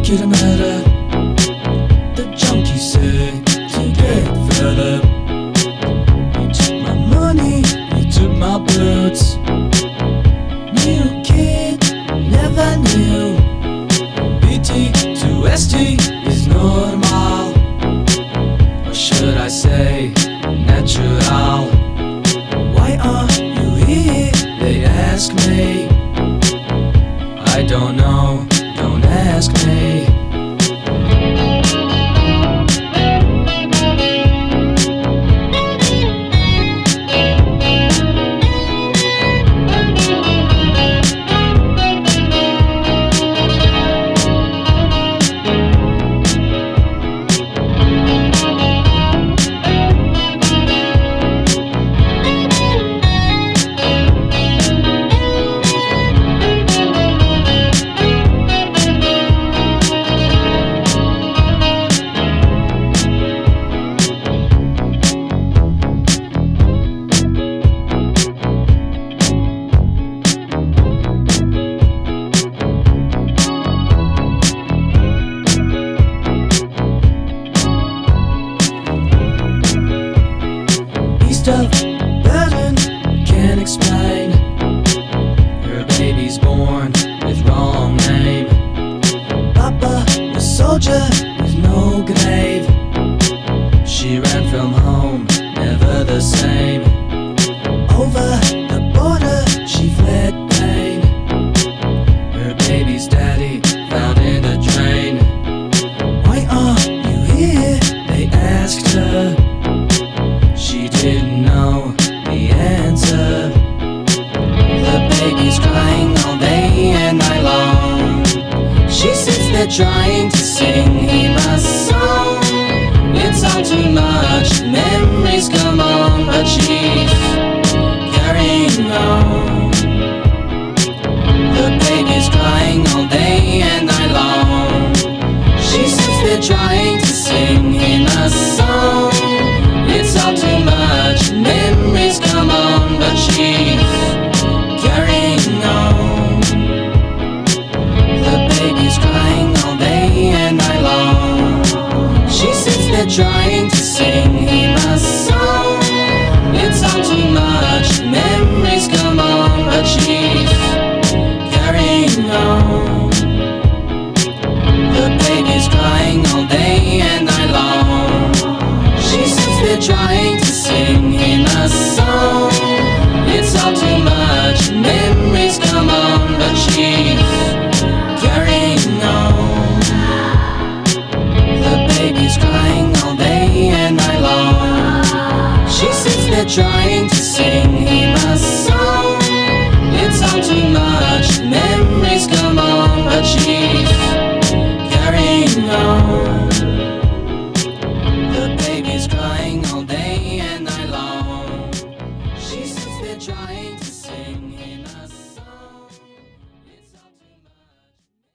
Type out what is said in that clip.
kilometer. The junkie said to get fed up. You took my money, you took my boots. New kid, never knew BT to ST is normal, or should I say natural. Why are you here? They ask me. I don't know, don't ask me. Of burden, can't explain. Her baby's born with wrong name. Papa, a soldier with no grave. She ran from home, never the same. Over the border, she fled pain. Her baby's daddy found in a drain. Why are you here? They asked her. She didn't know the answer. The baby's crying all day and night long. She sits there trying to sing him a song. It's all too much, memories come on, but she's carrying on. The baby's crying all day and night long. She sits there trying to sing him a song. It's all too much, memories come on, but she's carrying on. The baby's crying all day and night long. She sits there trying to sing him a song. It's all too much, memories come on, but she's carrying on. The baby's crying all day and night long. She sits there trying to sing him a song. It's all too much, memories come on, but she's carrying on. The baby's crying all day and night long. She sits there trying to sing him